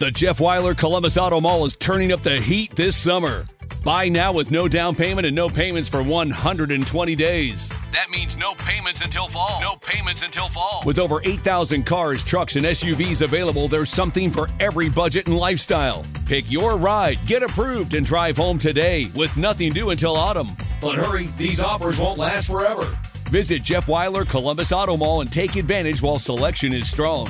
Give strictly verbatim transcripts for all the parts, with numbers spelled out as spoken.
The Jeff Weiler Columbus Auto Mall is turning up the heat this summer. Buy now with no down payment and no payments for one hundred twenty days. That means no payments until fall. No payments until fall. With over eight thousand cars, trucks, and S U Vs available, there's something for every budget and lifestyle. Pick your ride, get approved, and drive home today with nothing due until autumn. But hurry, these offers won't last forever. Visit Jeff Weiler Columbus Auto Mall and take advantage while selection is strong.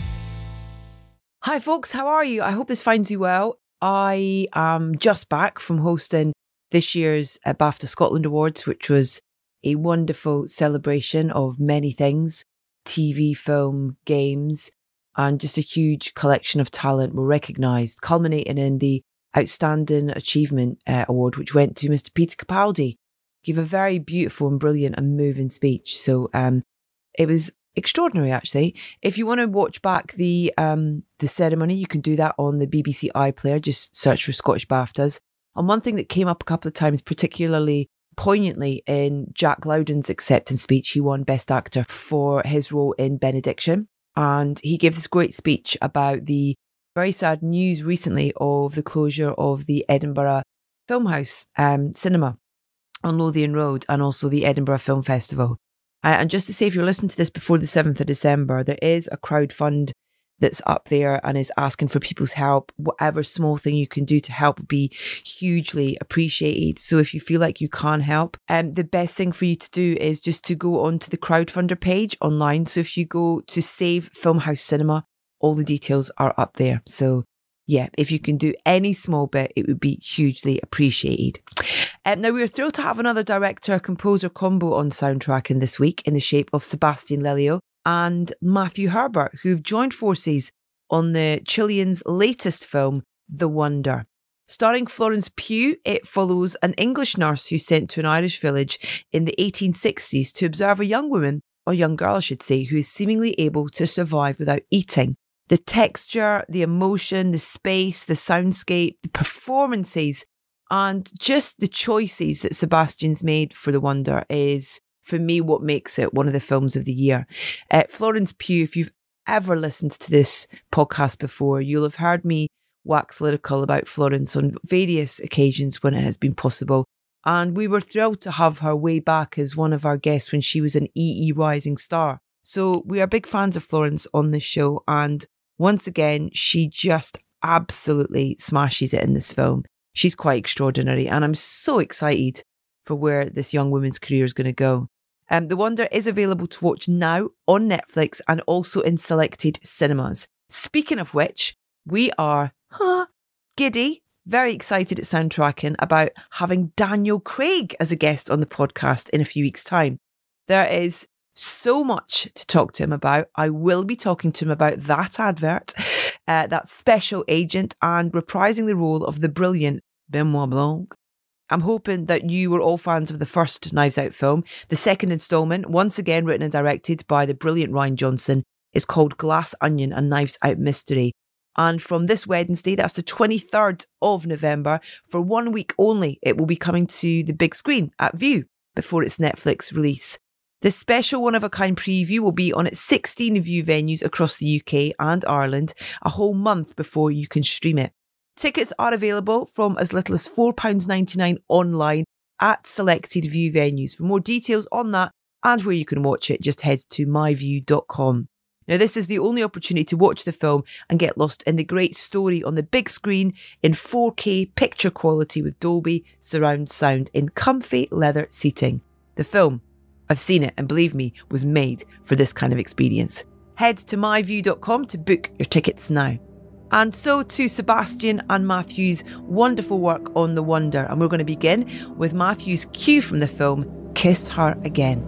Hi folks, how are you? I hope this finds you well. I am just back from hosting this year's uh, BAFTA Scotland Awards, which was a wonderful celebration of many things, T V, film, games, and just a huge collection of talent were recognised, culminating in the Outstanding Achievement uh, Award, which went to Mister Peter Capaldi. He gave a very beautiful and brilliant and moving speech. So um, it was extraordinary, actually. If you want to watch back the um, the ceremony, you can do that on the B B C iPlayer. Just search for Scottish BAFTAs. And one thing that came up a couple of times, particularly poignantly in Jack Lowden's acceptance speech, he won Best Actor for his role in Benediction. And he gave this great speech about the very sad news recently of the closure of the Edinburgh Filmhouse um, cinema on Lothian Road, and also the Edinburgh Film Festival. Uh, and just to say, if you're listening to this before the seventh of December, there is a crowdfund that's up there and is asking for people's help. Whatever small thing you can do to help would be hugely appreciated. So if you feel like you can't help, um, the best thing for you to do is just to go onto the crowdfunder page online. So if you go to Save Filmhouse Cinema, all the details are up there. So yeah, if you can do any small bit, it would be hugely appreciated. Um, now, we are thrilled to have another director-composer combo on Soundtracking this week in the shape of Sebastian Lelio and Matthew Herbert, who've joined forces on the Chilean's latest film, The Wonder. Starring Florence Pugh, it follows an English nurse who's sent to an Irish village in the eighteen sixties to observe a young woman, or young girl I should say, who is seemingly able to survive without eating. The texture, the emotion, the space, the soundscape, the performances, and just the choices that Sebastian's made for The Wonder is, for me, what makes it one of the films of the year. Uh, Florence Pugh, if you've ever listened to this podcast before, you'll have heard me wax lyrical about Florence on various occasions when it has been possible. And we were thrilled to have her way back as one of our guests when she was an E E Rising Star. So we are big fans of Florence on this show. And once again, she just absolutely smashes it in this film. She's quite extraordinary, and I'm so excited for where this young woman's career is going to go. Um, The Wonder is available to watch now on Netflix and also in selected cinemas. Speaking of which, we are huh, giddy, very excited at Soundtracking about having Daniel Craig as a guest on the podcast in a few weeks' time. There is so much to talk to him about. I will be talking to him about that advert, uh, that special agent, and reprising the role of the brilliant Benoit Blanc. I'm hoping that you were all fans of the first Knives Out film. The second instalment, once again written and directed by the brilliant Rian Johnson, is called Glass Onion, a Knives Out mystery. And from this Wednesday, that's the twenty-third of November, for one week only, it will be coming to the big screen at View before its Netflix release. This special one-of-a-kind preview will be on its sixteen View venues across the U K and Ireland, a whole month before you can stream it. Tickets are available from as little as four pounds ninety-nine online at selected View venues. For more details on that and where you can watch it, just head to my view dot com. Now, this is the only opportunity to watch the film and get lost in the great story on the big screen in four K picture quality with Dolby surround sound in comfy leather seating. The film, I've seen it, and believe me, was made for this kind of experience. Head to my view dot com to book your tickets now. And so to Sebastian and Matthew's wonderful work on The Wonder. And we're going to begin with Matthew's cue from the film, Kiss Her Again.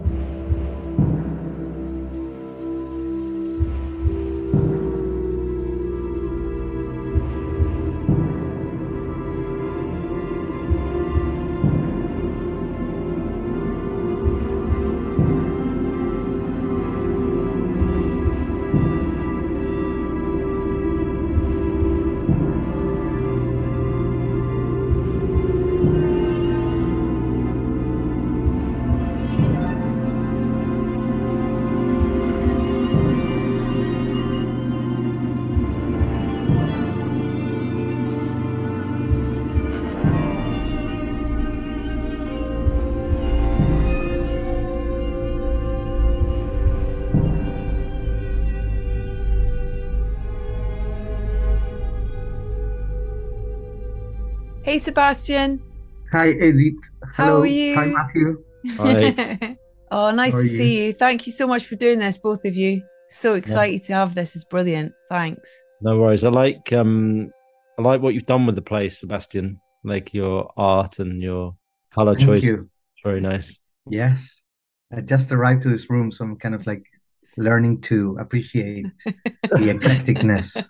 Hey, Sebastian. Hi, Edith. How are Hello. Hi, you? Matthew. Hi. Oh, How nice are to you? see you. Thank you so much for doing this, both of you. So Yeah, excited to have this. It's brilliant. Thanks. no worries. I like um I like what you've done with the place, Sebastian. Like your art and your color Thank choice. you. It's very nice. Yes. I just arrived to this room, so I'm kind of like learning to appreciate the eclecticness.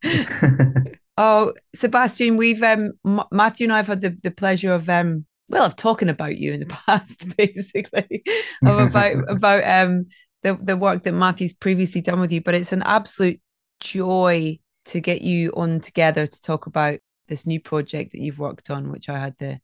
Oh, Sebastian, we've um M- Matthew and I have had the, the pleasure of um well of talking about you in the past, basically, of about about um the the work that Matthew's previously done with you. But it's an absolute joy to get you on together to talk about this new project that you've worked on, which I had the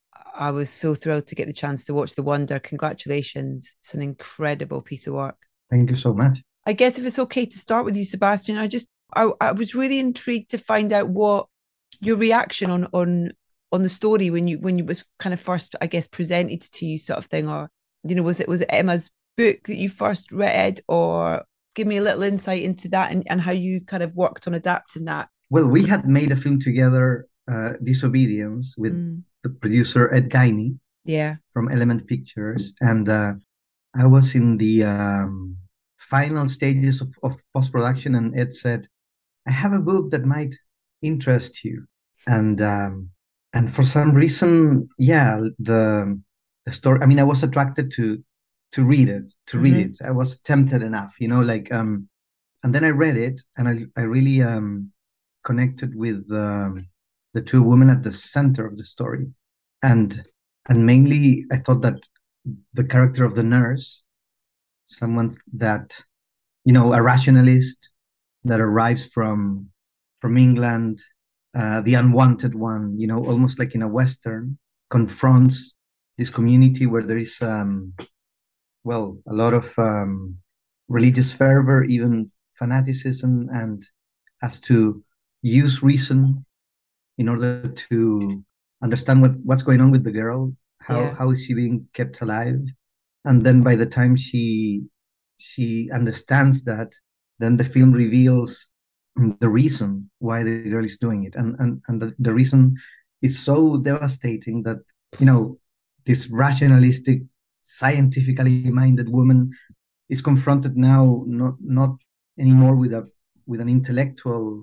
I was so thrilled to get the chance to watch The Wonder. Congratulations. It's an incredible piece of work. Thank you so much. I guess if it's okay to start with you, Sebastian, I just I, I was really intrigued to find out what your reaction on on on the story when you when you was kind of first, I guess, presented to you, sort of thing, or you know, was it was it Emma's book that you first read, or give me a little insight into that and, and how you kind of worked on adapting that. Well, we had made a film together, uh, Disobedience, with Mm, the producer Ed Guiney yeah, from Element Pictures. And uh, I was in the um, final stages of, of post-production, and Ed said, I have a book that might interest you. And um, and for some reason, yeah, the the story. I mean, I was attracted to to read it, to read mm-hmm. it. I was tempted enough, you know, like um, and then I read it, and I I really um connected with um, the two women at the center of the story, and and mainly I thought that the character of the nurse, someone that you know, a rationalist that arrives from from England, uh, the unwanted one, you know, almost like in a Western, confronts this community where there is, um, well, a lot of um, religious fervor, even fanaticism, and has to use reason in order to understand what, what's going on with the girl. How Yeah, how is she being kept alive? And then by the time she she understands that, then the film reveals the reason why the girl is doing it, and and and the, the reason is so devastating that you know this rationalistic, scientifically minded woman is confronted now not not anymore with a with an intellectual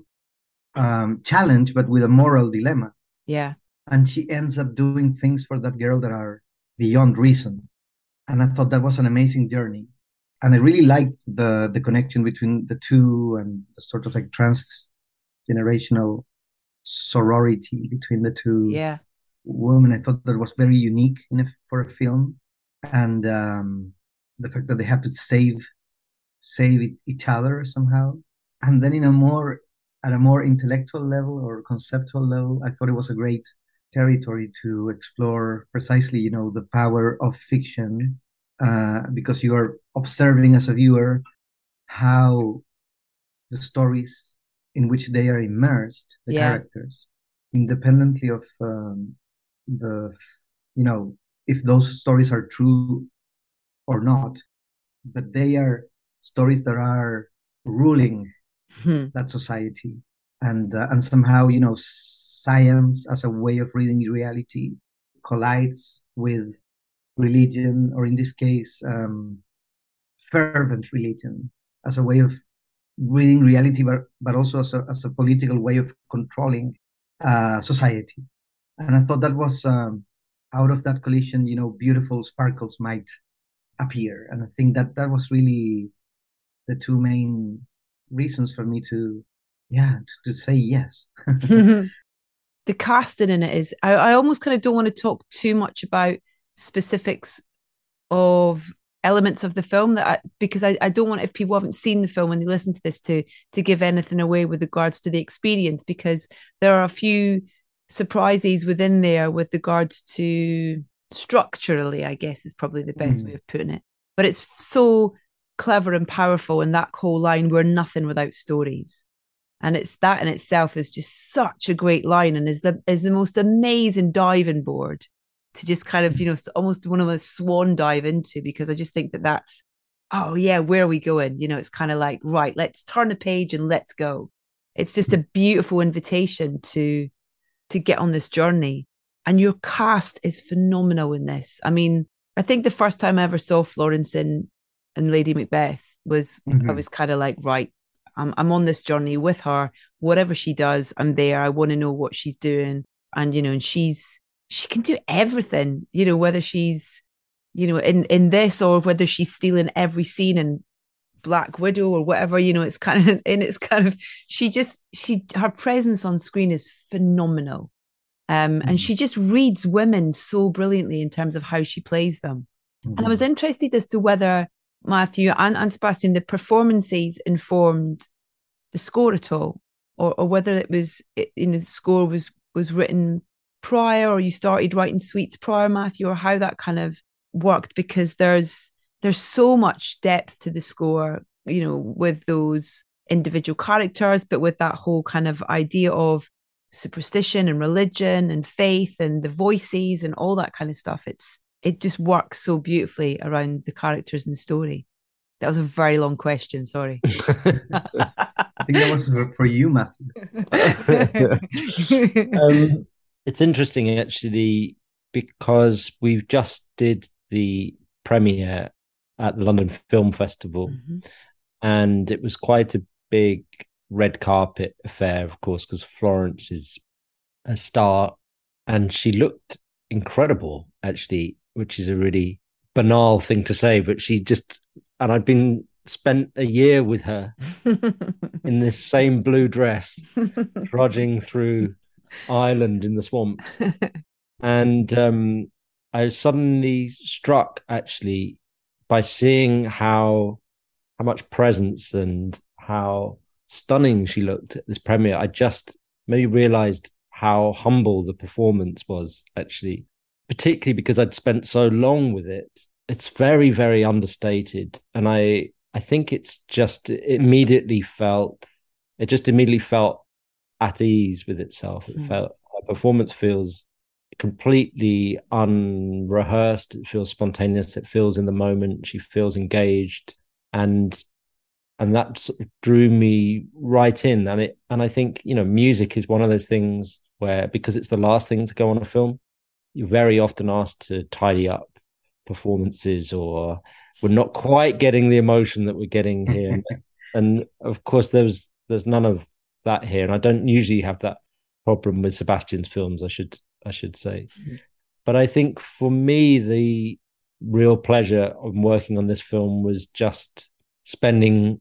um, challenge, but with a moral dilemma, yeah, and she ends up doing things for that girl that are beyond reason. And I thought that was an amazing journey, and I really liked the the connection between the two and the sort of like transgenerational sorority between the two yeah, women. I thought that was very unique in a, for a film, and um, the fact that they have to save save it, each other somehow. And then in a more at a more intellectual level or conceptual level, I thought it was a great territory to explore precisely, you know, the power of fiction, uh, because you are observing as a viewer how the stories in which they are immersed, the yeah, characters, independently of um, the, you know, if those stories are true or not, but they are stories that are ruling hmm, that society, and uh, and somehow you know science as a way of reading reality collides with religion, or in this case um, fervent religion, as a way of reading reality, but but also as a, as a political way of controlling uh, society. And I thought that was um, out of that collision, you know, beautiful sparkles might appear, and I think that that was really the two main reasons for me to yeah to, to say yes. the casting in it is I, I almost kind of don't want to talk too much about specifics of elements of the film that I, because I, I don't want, if people haven't seen the film and they listen to this, to to give anything away with regards to the experience, because there are a few surprises within there with regards to structurally, I guess is probably the best way Mm. of putting it, but it's so clever and powerful in that whole line, we're nothing without stories. And it's that in itself is just such a great line, and is the is the most amazing diving board to just kind of, you know, almost one of a swan dive into, because I just think that that's, oh yeah, where are we going? You know, it's kind of like, right, let's turn the page and let's go. It's just a beautiful invitation to to get on this journey. And your cast is phenomenal in this. I mean, I think the first time I ever saw Florence in, in Lady Macbeth was, mm-hmm. I was kind of like, right, I'm, I'm on this journey with her. Whatever she does, I'm there. I want to know what she's doing. And, you know, and she's, she can do everything, you know, whether she's, you know, in, in this or whether she's stealing every scene in Black Widow or whatever, you know, it's kind of, and it's kind of, she just, she, her presence on screen is phenomenal. Um, mm-hmm. And she just reads women so brilliantly in terms of how she plays them. Mm-hmm. And I was interested as to whether Matthew and, and Sebastian, the performances informed the score at all, or, or whether it was, you know, the score was, was written prior, or you started writing suites prior, Matthew, or how that kind of worked, because there's, there's so much depth to the score, you know, with those individual characters, but with that whole kind of idea of superstition and religion and faith and the voices and all that kind of stuff. It's, it just works so beautifully around the characters and the story. That was a very long question. Sorry. I think that was for you, Matthew. um, it's interesting, actually, because we've just did the premiere at the London Film Festival, mm-hmm. and it was quite a big red carpet affair, of course, because Florence is a star, and she looked incredible, actually, which is a really banal thing to say, but she just, and I'd been spent a year with her in this same blue dress, trudging through Ireland in the swamps. And um, I was suddenly struck, actually, by seeing how how much presence and how stunning she looked at this premiere. I just maybe realized how humble the performance was, actually, particularly because I'd spent so long with it. It's very, very understated. And I I think it's just it immediately felt, it just immediately felt at ease with itself. It mm. felt, her performance feels completely unrehearsed. It feels spontaneous. It feels in the moment. She feels engaged. And and that sort of drew me right in. And it and I think, you know, music is one of those things where, because it's the last thing to go on a film, you're very often asked to tidy up performances, or we're not quite getting the emotion that we're getting here. And of course, there's there's none of that here. And I don't usually have that problem with Sebastian's films, I should I should say. Mm-hmm. But I think for me, the real pleasure of working on this film was just spending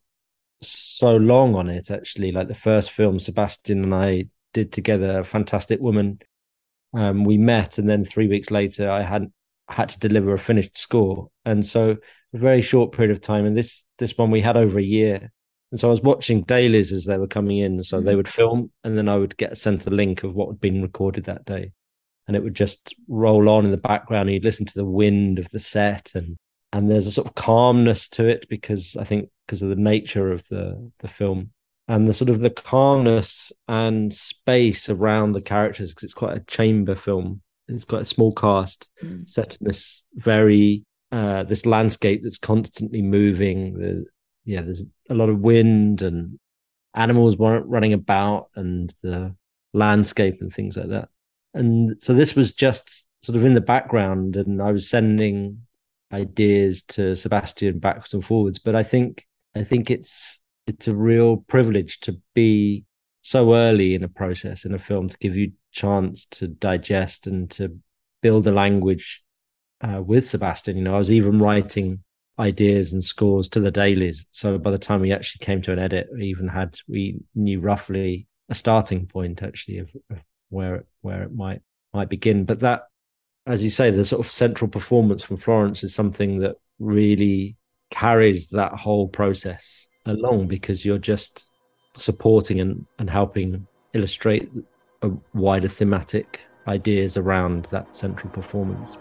so long on it, actually. Like the first film Sebastian and I did together, Fantastic Woman, um, we met, and then three weeks later I had had to deliver a finished score. And so a very short period of time, and this this one we had over a year. And so I was watching dailies as they were coming in. So mm-hmm. they would film, and then I would get sent a link of what had been recorded that day. And it would just roll on in the background. And you'd listen to the wind of the set, and and there's a sort of calmness to it, because I think because of the nature of the the film, and the sort of the calmness and space around the characters, because it's quite a chamber film. It's quite a small cast mm. set in this very uh, this landscape that's constantly moving. There's yeah, there's a lot of wind and animals running about, and the landscape and things like that. And so this was just sort of in the background, and I was sending ideas to Sebastian backwards and forwards. But I think I think it's it's a real privilege to be so early in a process in a film, to give you chance to digest and to build a language uh, with Sebastian. You know, I was even writing ideas and scores to the dailies. So by the time we actually came to an edit, we even had we knew roughly a starting point, actually, of, of where it, where it might might begin. But that, as you say, the sort of central performance from Florence is something that really carries that whole process along, because you're just supporting and, and helping illustrate a wider thematic ideas around that central performance.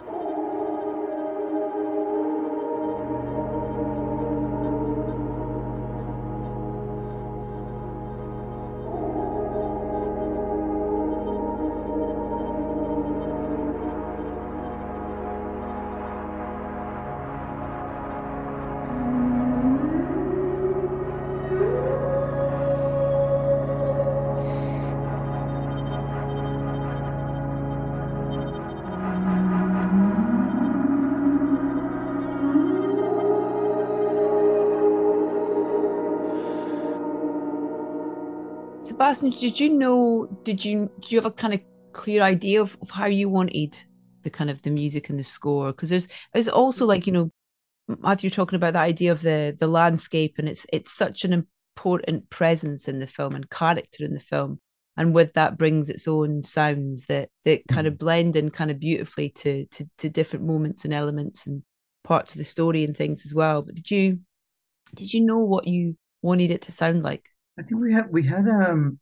Bastian, did you know, did you, did you have a kind of clear idea of, of how you wanted the kind of the music and the score? Because there's, there's also like, you know, Matthew, you're talking about the idea of the the landscape, and it's it's such an important presence in the film and character in the film, and with that brings its own sounds that that kind of blend in kind of beautifully to to to different moments and elements and parts of the story and things as well. But did you did you know what you wanted it to sound like? I think we had we had um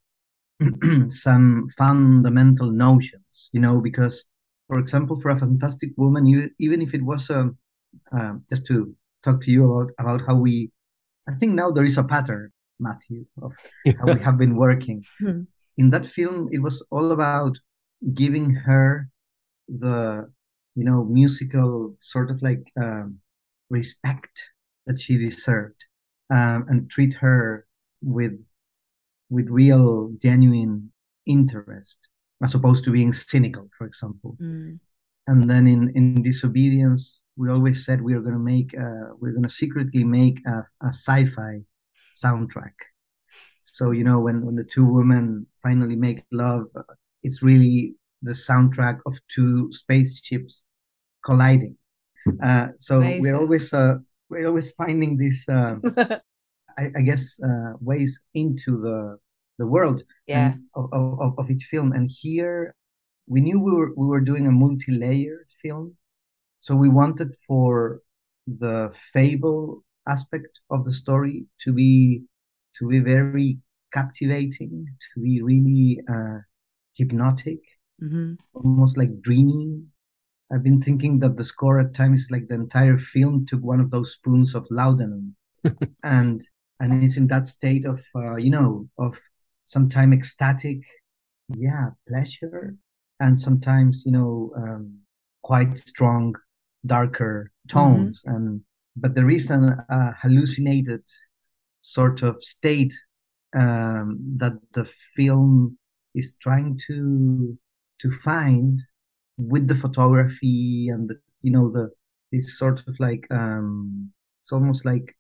some fundamental notions, you know, because for example, for A Fantastic Woman, you even if it was a Um, just to talk to you about about how we, I think now there is a pattern, Matthew, of how we have been working. Hmm. In that film, it was all about giving her the, you know, musical sort of like um, respect that she deserved, um, and treat her with with real, genuine interest, as opposed to being cynical, for example. Mm. And then in in Disobedience, we always said we are going to make, uh, we're going to secretly make a, a sci-fi soundtrack. So, you know, when, when the two women finally make love, uh, it's really the soundtrack of two spaceships colliding. Uh, so Amazing. we're always, uh, we're always finding these, uh, I, I guess, uh, ways into the the world Yeah. and of, of, of each film. And here we knew we were we were doing a multi-layered film. So we wanted for the fable aspect of the story to be to be very captivating, to be really uh, hypnotic, Mm-hmm. almost like dreamy. I've been thinking that the score at times is like the entire film took one of those spoons of laudanum, and and it's in that state of uh, you know of sometimes ecstatic, yeah, pleasure, and sometimes you know um, quite strong, darker tones. Mm-hmm. And but there is an uh, hallucinated sort of state um, that the film is trying to to find with the photography and the you know the this sort of like um, it's almost like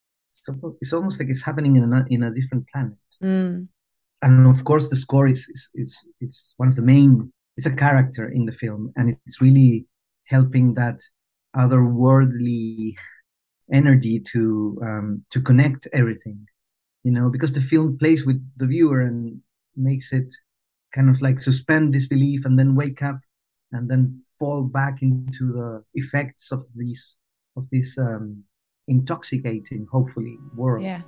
it's almost like it's happening in a in a different planet. Mm. And of course, the score is is is it's one of the main. It's a character in the film, and it's really helping that otherworldly energy to um, to connect everything, you know, because the film plays with the viewer and makes it kind of like suspend disbelief and then wake up and then fall back into the effects of these of this um, intoxicating, hopefully, world. Yeah.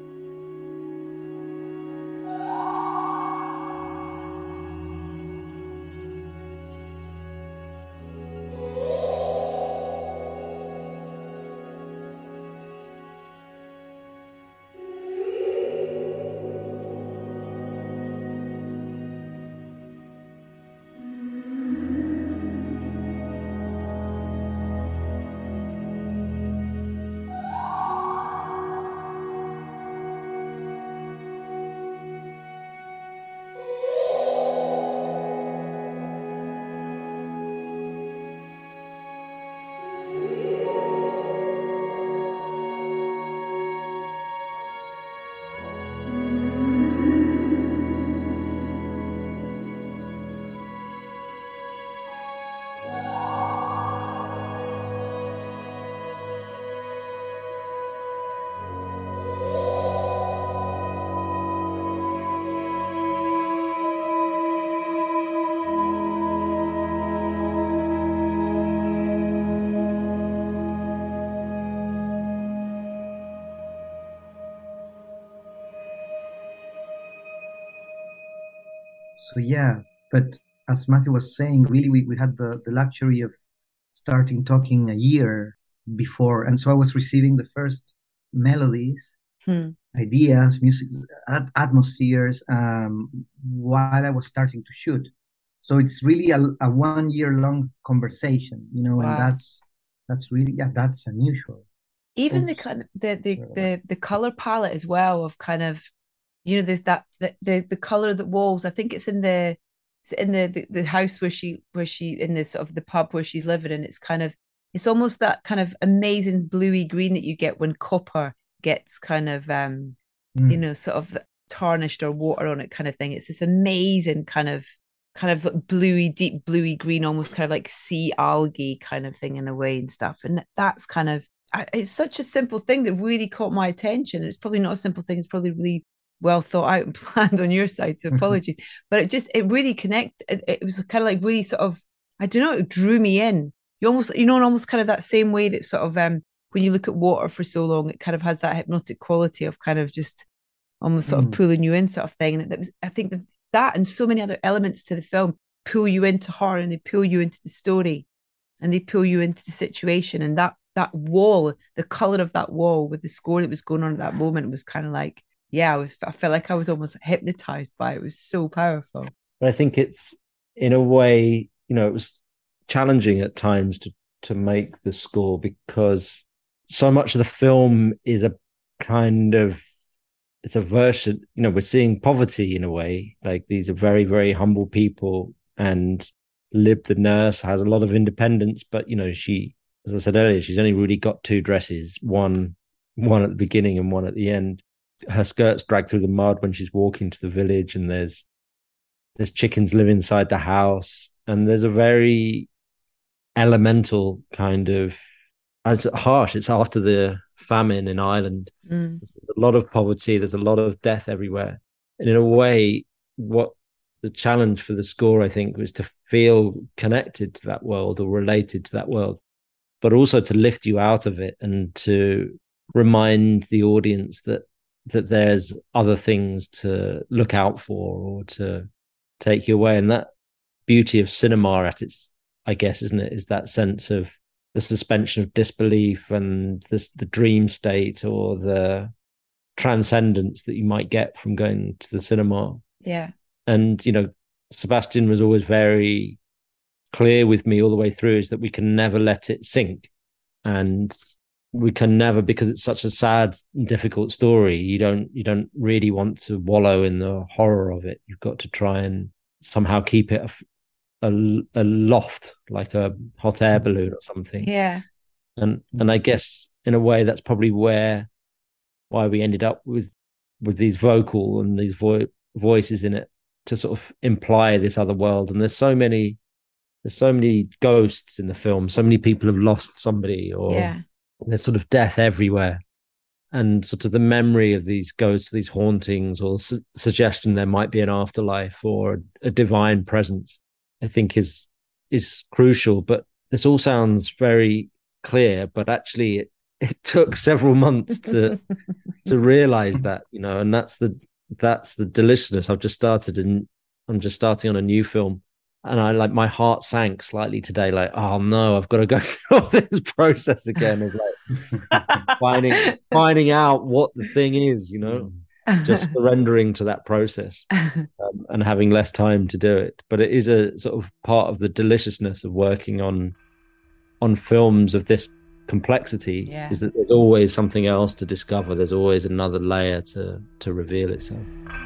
So yeah, but as Matthew was saying, really we, we had the, the luxury of starting talking a year before. And so I was receiving the first melodies, hmm. ideas, music, at- atmospheres um, while I was starting to shoot. So it's really a, a one year long conversation, you know, wow. and that's that's really, yeah, that's unusual. Even the kind of the the, the the color palette as well of kind of, you know, there's that the, the the color of the walls. I think it's in the it's in the, the the house where she where she in this sort of the pub where she's living, and it's kind of it's almost that kind of amazing bluey green that you get when copper gets kind of um mm. you know, sort of tarnished or water on it kind of thing. It's this amazing kind of kind of bluey, deep bluey green, almost kind of like sea algae kind of thing in a way and stuff. And that's kind of, it's such a simple thing that really caught my attention. It's probably not a simple thing. It's probably really well thought out and planned on your side. So apologies, but it just, it really connected. It, it was kind of like really sort of, I don't know, it drew me in. You almost, you know, in almost kind of that same way that sort of, um, when you look at water for so long, it kind of has that hypnotic quality of kind of just almost sort mm. of pulling you in sort of thing. And that was, I think that that and so many other elements to the film pull you into horror, and they pull you into the story, and they pull you into the situation. And that that wall, the color of that wall with the score that was going on at that moment was kind of like, yeah, I was, I felt like I was almost hypnotized by it. It was so powerful. But I think it's, in a way, you know, it was challenging at times to to make the score, because so much of the film is a kind of, it's a version, you know, we're seeing poverty in a way. Like, these are very, very humble people, and Lib, the nurse, has a lot of independence, but, you know, she, as I said earlier, she's only really got two dresses, one one at the beginning and one at the end. Her skirt's dragged through the mud when she's walking to the village, and there's there's chickens live inside the house, and there's a very elemental kind of, it's harsh, it's after the famine in Ireland. Mm. There's a lot of poverty, there's a lot of death everywhere. And in a way, what the challenge for the score, I think, was to feel connected to that world or related to that world, but also to lift you out of it and to remind the audience that that there's other things to look out for or to take you away. And that beauty of cinema at its, I guess, isn't it, is that sense of the suspension of disbelief and this, the dream state or the transcendence that you might get from going to the cinema. Yeah. And, you know, Sebastian was always very clear with me all the way through, is that we can never let it sink. And we can never, because it's such a sad and difficult story, you don't you don't really want to wallow in the horror of it. You've got to try and somehow keep it a, a, a loft, like a hot air balloon or something. Yeah. And and I guess in a way that's probably where why we ended up with with these vocal and these vo- voices in it, to sort of imply this other world. And there's so many there's so many ghosts in the film. So many people have lost somebody, or yeah. there's sort of death everywhere. And sort of the memory of these ghosts, these hauntings, or su- suggestion there might be an afterlife or a, a divine presence, I think is is crucial. But this all sounds very clear, but actually it, it took several months to to realize that, you know, and that's the that's the deliciousness. I've just started and I'm just starting on a new film, and I like my heart sank slightly today, like, oh no, I've got to go through all this process again of like finding finding out what the thing is, you know, just surrendering to that process um, and having less time to do it. But it is a sort of part of the deliciousness of working on on films of this complexity, yeah. is that there's always something else to discover. There's always another layer to to reveal itself.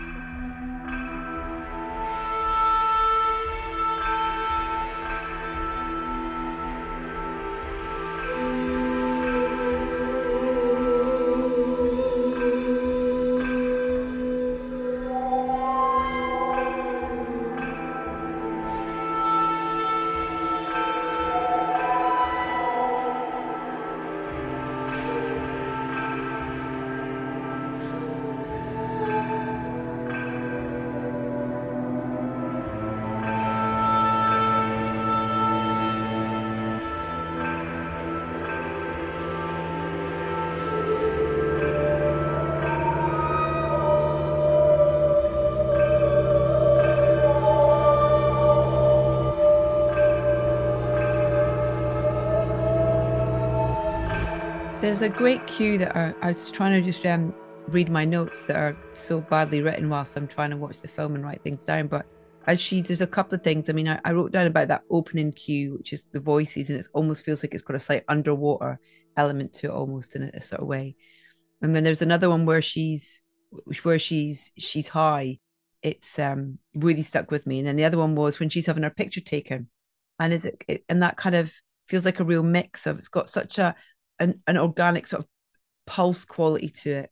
There's a great cue that are, I was trying to just um, read my notes that are so badly written whilst I'm trying to watch the film and write things down. But as she, there's a couple of things. I mean, I, I wrote down about that opening cue, which is the voices, and it almost feels like it's got a slight underwater element to it, almost in a, a sort of way. And then there's another one where she's, where she's she's high. It's um really stuck with me. And then the other one was when she's having her picture taken, and is it, it and that kind of feels like a real mix of, it's got such a An, an organic sort of pulse quality to it,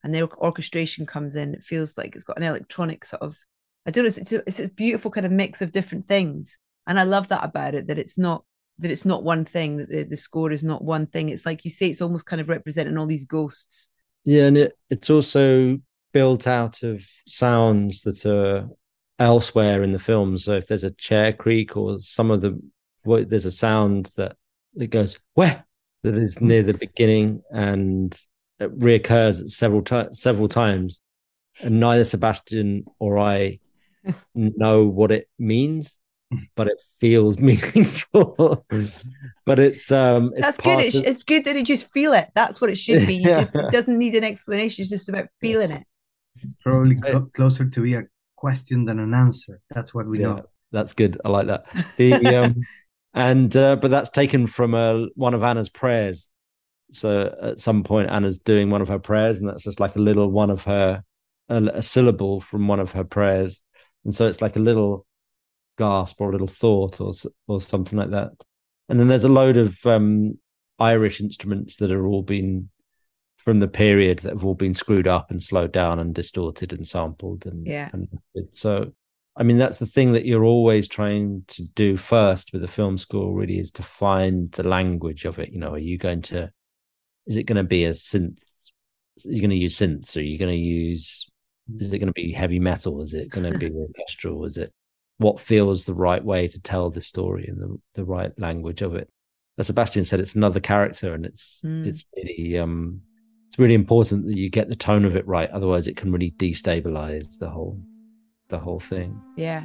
and the orchestration comes in. It feels like it's got an electronic sort of, I don't know, it's, a, it's a beautiful kind of mix of different things. And I love that about it, that it's not, that it's not one thing, that the, the score is not one thing. It's like you say, it's almost kind of representing all these ghosts. Yeah, and it, it's also built out of sounds that are elsewhere in the film. So if there's a chair creak or some of the, well, there's a sound that, that goes, where? That is near the beginning, and it reoccurs several times, several times. And neither Sebastian or I know what it means, but it feels meaningful. But it's um it's that's good. It's, of... it's good that you just feel it. That's what it should be. You just, it doesn't need an explanation. It's just about feeling it. It's probably cl- closer to be a question than an answer. That's what we yeah, know. That's good. I like that. The um and uh, but that's taken from a, one of Anna's prayers. So at some point Anna's doing one of her prayers, and that's just like a little one of her a, a syllable from one of her prayers, and so it's like a little gasp or a little thought or or something like that. And then there's a load of um Irish instruments that are all been from the period that have all been screwed up and slowed down and distorted and sampled, and yeah and so I mean that's the thing that you're always trying to do first with a film score, really, is to find the language of it. You know, are you going to, is it going to be a synth, are you going to use synths, or are you going to use, is it going to be heavy metal, is it going to be orchestral, is it, what feels the right way to tell the story and the, the right language of it. As Sebastian said, it's another character, and it's mm. it's really um it's really important that you get the tone of it right, otherwise it can really destabilize the whole the whole thing. Yeah.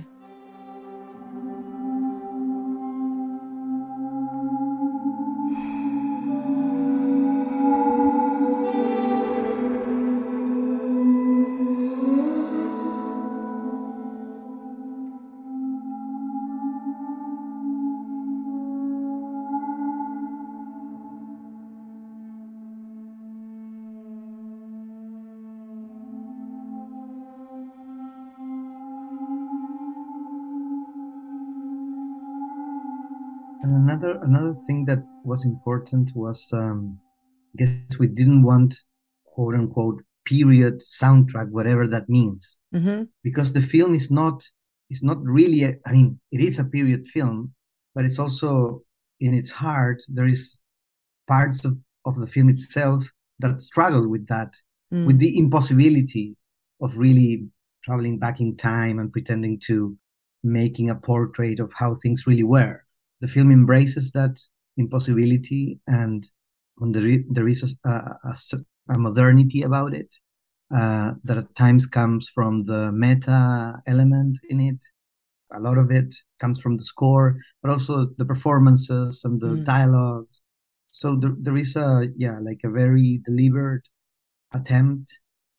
And another another thing that was important was, um, I guess we didn't want, quote unquote, period soundtrack, whatever that means, mm-hmm. because the film is not is not really. A, I mean, it is a period film, but it's also in its heart there is parts of, of the film itself that struggle with that, mm. with the impossibility of really traveling back in time and pretending to making a portrait of how things really were. The film embraces that impossibility, and when there, there is a, a, a modernity about it, uh, that at times comes from the meta element in it. A lot of it comes from the score, but also the performances and the mm. dialogues. So there, there is a, yeah, like a very deliberate attempt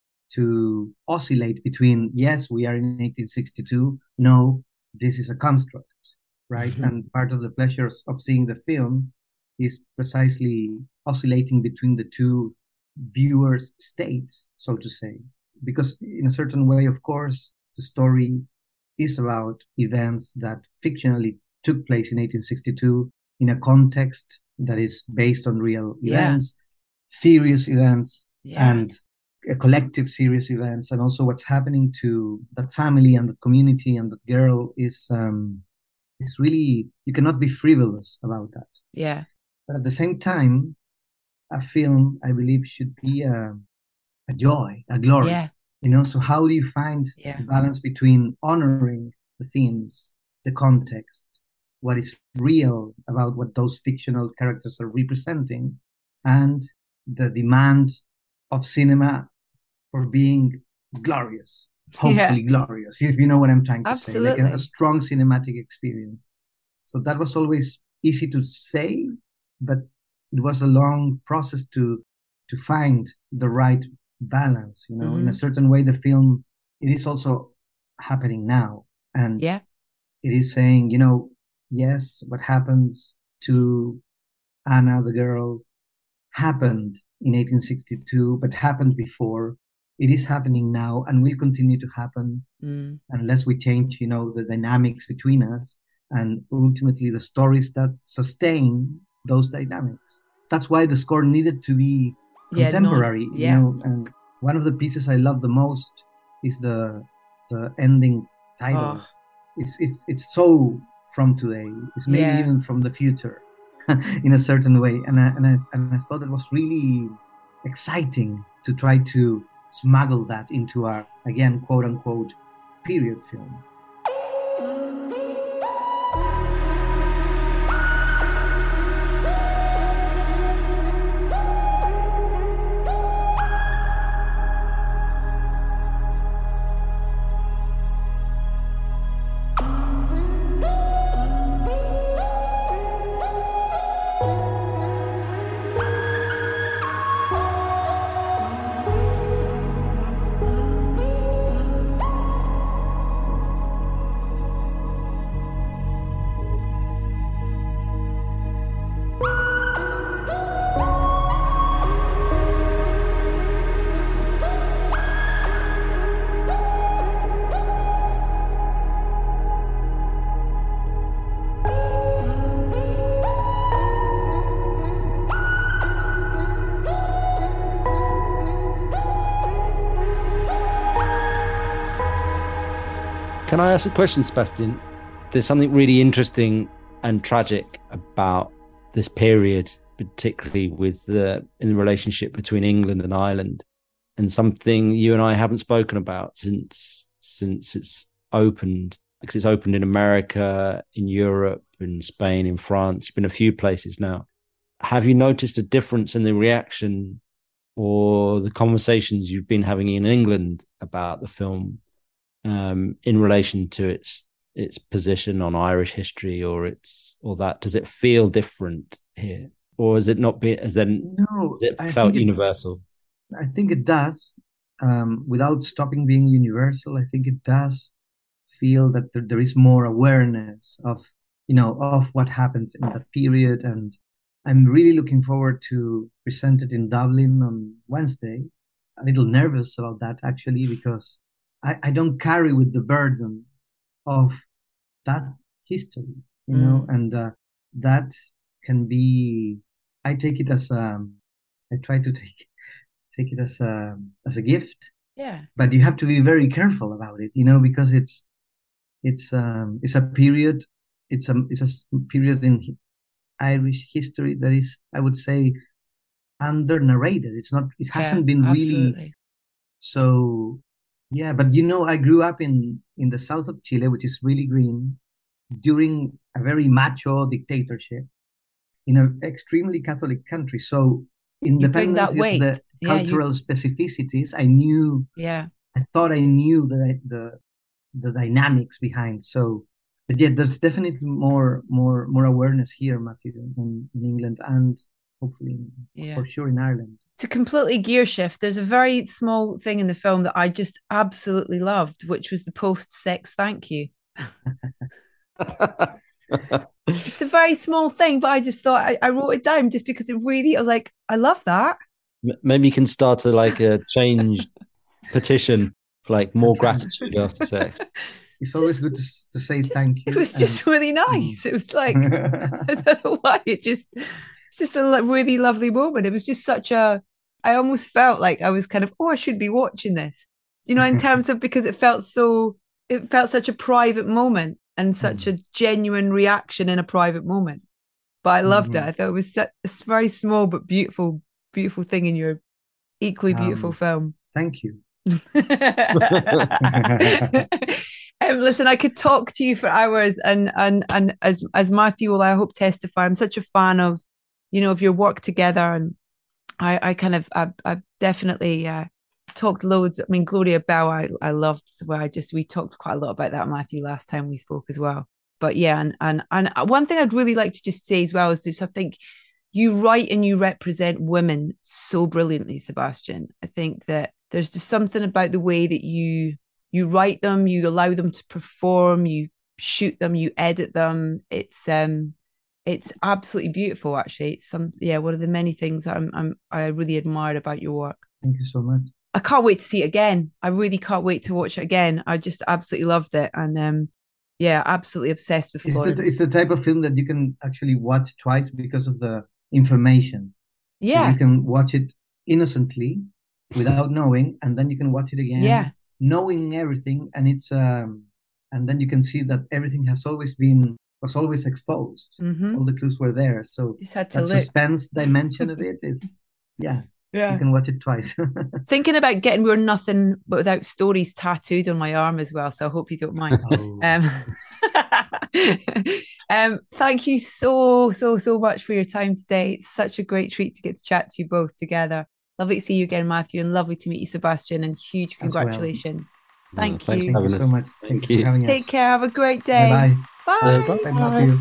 to oscillate between, yes, we are in eighteen sixty-two, no, this is a construct. Right. Mm-hmm. And part of the pleasures of seeing the film is precisely oscillating between the two viewers' states, so to say. Because in a certain way, of course, the story is about events that fictionally took place in eighteen sixty-two in a context that is based on real events, yeah. serious events, yeah. and a collective serious events. And also what's happening to that family and the community and the girl is... Um, It's really, you cannot be frivolous about that. Yeah. But at the same time, a film, I believe, should be a, a joy, a glory. Yeah. You know, so how do you find yeah. the balance between honoring the themes, the context, what is real about what those fictional characters are representing, and the demand of cinema for being glorious? Hopefully yeah. glorious, if you know what I'm trying to Absolutely. say, like a, a strong cinematic experience. So that was always easy to say, but it was a long process to to find the right balance. You know, mm-hmm. in a certain way, the film, it is also happening now, and yeah, it is saying, you know, yes, what happens to Anna, the girl, happened in eighteen sixty-two, but happened before. It is happening now and will continue to happen mm. unless we change, you know, the dynamics between us and ultimately the stories that sustain those dynamics. That's why the score needed to be contemporary, yeah, no, yeah. you know, and one of the pieces I love the most is the the ending title. Oh. It's it's it's so from today. It's maybe Yeah. even from the future, in a certain way. And I and I and I thought it was really exciting to try to smuggle that into our, again, quote unquote, period film. Can I ask a question, Sebastian? There's something really interesting and tragic about this period, particularly with the in the relationship between England and Ireland, and something you and I haven't spoken about since since it's opened, because it's opened in America, in Europe, in Spain, in France. You've been a few places now. Have you noticed a difference in the reaction or the conversations you've been having in England about the film? Um, in relation to its its position on Irish history, or its or that, does it feel different here, or is it not be as then? No, it I felt think it- universal. I think it does. Um, without stopping being universal, I think it does feel that there, there is more awareness of, you know, of what happened in that period. And I'm really looking forward to present it in Dublin on Wednesday. A little nervous about that, actually, because I, I don't carry with the burden of that history, you know, Mm. and uh, that can be, I take it as, um, I try to take take it as a as a gift, Yeah. but you have to be very careful about it, you know, because it's it's um it's a period, it's a it's a s- period in hi- Irish history that is, I would say, under narrated. It's not, it hasn't Yeah, been really absolutely. so. Yeah, but you know, I grew up in in the south of Chile, which is really green, during a very macho dictatorship in an extremely Catholic country. So You bring that independently of weight. the Yeah, you, cultural specificities, I knew, yeah. I thought I knew the the the dynamics behind. So, but yeah, there's definitely more more more awareness here, Matthew, in, in England, and hopefully, in, Yeah. for sure, in Ireland. To completely gear shift, there's a very small thing in the film that I just absolutely loved, which was the post-sex thank you. It's a very small thing, but I just thought I, I wrote it down just because it really, I was like, I love that. M- Maybe you can start a like a change petition for like more gratitude after sex. It's always Just- good to, s- to say Just- thank you. It was just really nice. It was like, I don't know why. It just, it's just a like, really lovely moment. It was just such a, I almost felt like I was kind of, oh, I should be watching this, you know, in terms of, because it felt so, it felt such a private moment and such a genuine reaction in a private moment. But I loved it. Mhm. I thought it was such, a very small but beautiful, beautiful thing in your equally beautiful Um, film. Thank you. Um, listen, I could talk to you for hours, and and and as as Matthew will, I hope, testify. I'm such a fan of, you know, of your work together, and I I kind of I I definitely uh, talked loads. I mean, Gloria Bell, I I loved. So I just we talked quite a lot about that, Matthew, last time we spoke as well. But yeah, and and and one thing I'd really like to just say as well is this: I think you write and you represent women so brilliantly, Sebastian. I think that there's just something about the way that you you write them, you allow them to perform, you shoot them, you edit them. It's um it's absolutely beautiful, actually. It's some yeah, one of the many things I'm I'm I really admired about your work. Thank you so much. I can't wait to see it again. I really can't wait to watch it again. I just absolutely loved it. And um yeah, absolutely obsessed with It's Florence. the, it's the type of film that you can actually watch twice because of the information. So yeah. you can watch it innocently without knowing, and then you can watch it again, yeah. knowing everything, and it's um, and then you can see that everything has always been was always exposed. Mm-hmm. All the clues were there, so Just had to that look. suspense dimension of it is, yeah, yeah. You can watch it twice. Thinking about getting We're Nothing But Without Stories tattooed on my arm as well, so I hope you don't mind. Oh. Um, um, thank you so, so, so much for your time today. It's such a great treat to get to chat to you both together. Lovely to see you again, Matthew, and lovely to meet you, Sebastian, and huge congratulations. Well. Thank no, you. Thank you so much. Thank, Thank you. you for having Take us. care. Have a great day. Bye-bye. Bye. Bye. Bye, Matthew.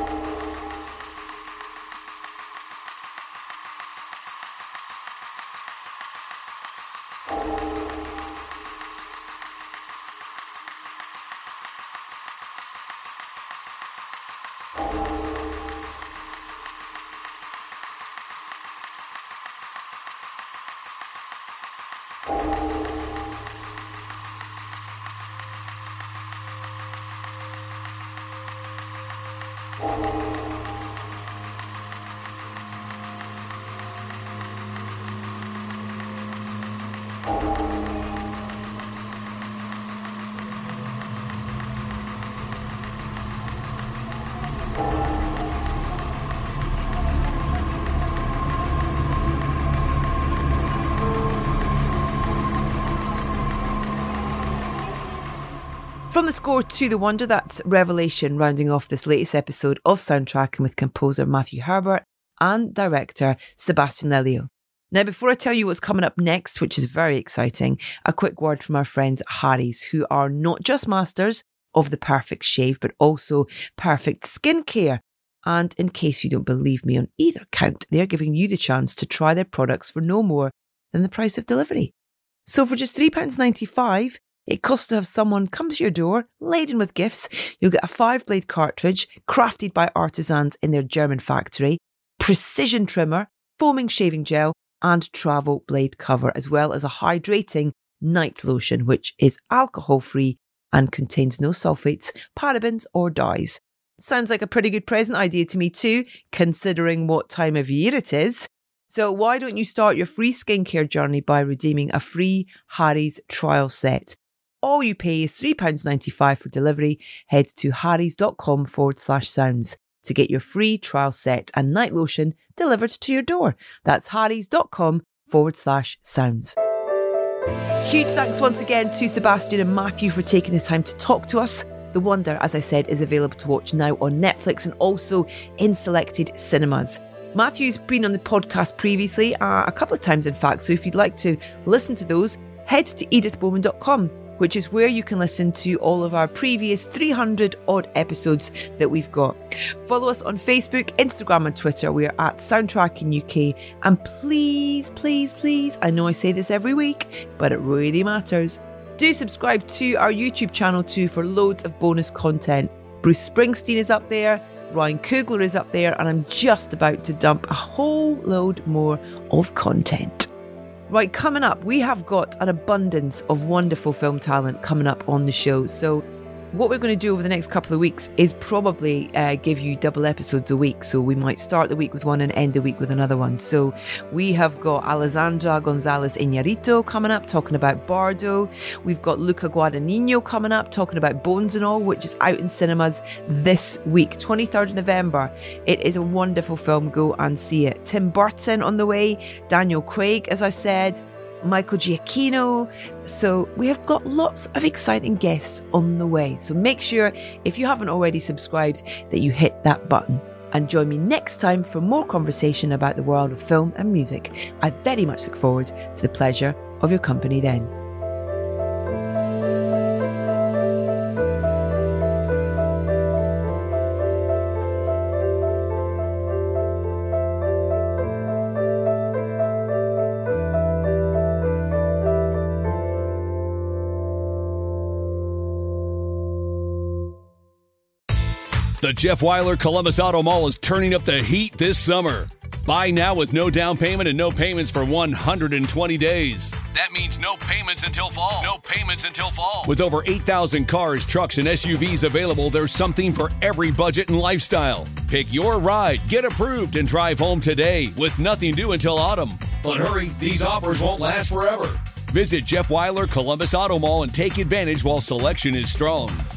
From the score to the wonder, that's Revelation, rounding off this latest episode of Soundtracking with composer Matthew Herbert and director Sebastian Lelio. Now, before I tell you what's coming up next, which is very exciting, a quick word from our friends at Harry's, who are not just masters of the perfect shave, but also perfect skincare. And in case you don't believe me on either count, they're giving you the chance to try their products for no more than the price of delivery. So for just three pounds ninety-five, it costs to have someone come to your door, laden with gifts. You'll get a five-blade cartridge crafted by artisans in their German factory, precision trimmer, foaming shaving gel, and travel blade cover, as well as a hydrating night lotion, which is alcohol-free and contains no sulfates, parabens, or dyes. Sounds like a pretty good present idea to me too, considering what time of year it is. So why don't you start your free skincare journey by redeeming a free Harry's trial set? All you pay is three pounds ninety-five for delivery. Head to harrys.com forward slash sounds to get your free trial set and night lotion delivered to your door. That's harrys.com forward slash sounds. Huge thanks once again to Sebastian and Matthew for taking the time to talk to us. The Wonder, as I said, is available to watch now on Netflix and also in selected cinemas. Matthew's been on the podcast previously, uh, a couple of times in fact, so if you'd like to listen to those, head to edith bowman dot com, which is where you can listen to all of our previous three hundred odd episodes that we've got. Follow us on Facebook, Instagram and Twitter. We are at Soundtracking U K. And please, please, please, I know I say this every week, but it really matters. Do subscribe to our YouTube channel too for loads of bonus content. Bruce Springsteen is up there, Ryan Coogler is up there, and I'm just about to dump a whole load more of content. Right, coming up, we have got an abundance of wonderful film talent coming up on the show. So what we're going to do over the next couple of weeks is probably uh, give you double episodes a week. So we might start the week with one and end the week with another one. So we have got Alessandra Gonzalez Iñárritu coming up, talking about Bardo. We've got Luca Guadagnino coming up, talking about Bones and All, which is out in cinemas this week, twenty-third of November. It is a wonderful film. Go and see it. Tim Burton on the way, Daniel Craig, as I said, Michael Giacchino. So we have got lots of exciting guests on the way. So make sure, if you haven't already subscribed, that you hit that button. And join me next time for more conversation about the world of film and music. I very much look forward to the pleasure of your company then. The Jeff Wyler Columbus Auto Mall is turning up the heat this summer. Buy now with no down payment and no payments for one hundred twenty days. That means no payments until fall. No payments until fall. With over eight thousand cars, trucks, and S U Vs available, there's something for every budget and lifestyle. Pick your ride, get approved, and drive home today with nothing due until autumn. But hurry, these offers won't last forever. Visit Jeff Weiler Columbus Auto Mall and take advantage while selection is strong.